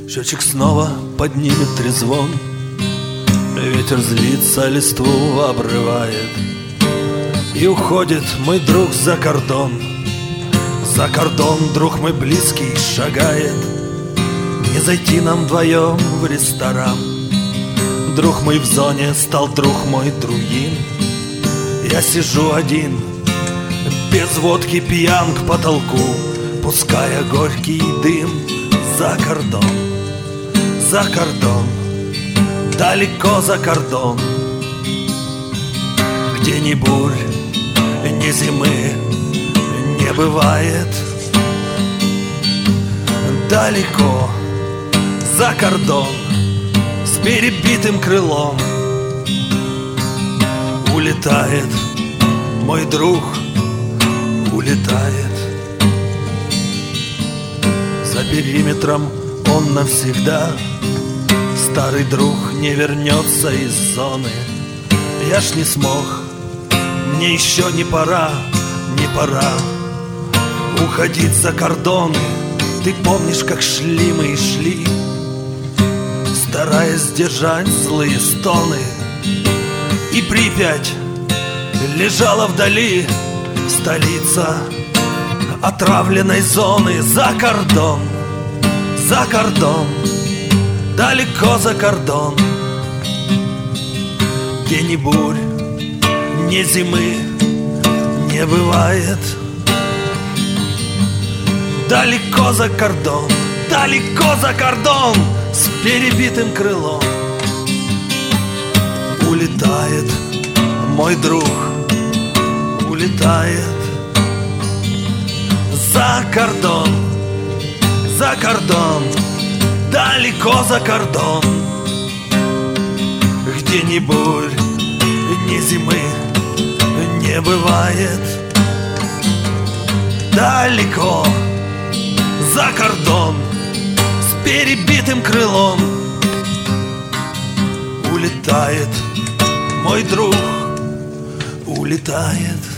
Счетчик снова поднимет трезвон, ветер злится, листву обрывает, и уходит мой друг за кордон. За кордон друг мой близкий шагает. Не зайти нам вдвоем в ресторан. Друг мой в зоне стал друг мой другим. Я сижу один, без водки пьян к потолку, пуская горький дым за кордон. За кордон, далеко за кордон, где ни бурь, ни зимы не бывает. Далеко за кордон, с перебитым крылом улетает мой друг, улетает. За периметром он навсегда. Старый друг не вернется из зоны. Я ж не смог, мне еще не пора, не пора уходить за кордоны. Ты помнишь, как шли мы и шли, стараясь сдержать злые стоны. И Припять лежала вдали, столица отравленной зоны. За кордон, за кордон, далеко за кордон, где ни бурь, ни зимы не бывает. Далеко за кордон, далеко за кордон, с перебитым крылом улетает мой друг, улетает за кордон, за кордон, далеко за кордон, где ни бурь, ни зимы не бывает. Далеко за кордон, с перебитым крылом улетает мой друг, улетает.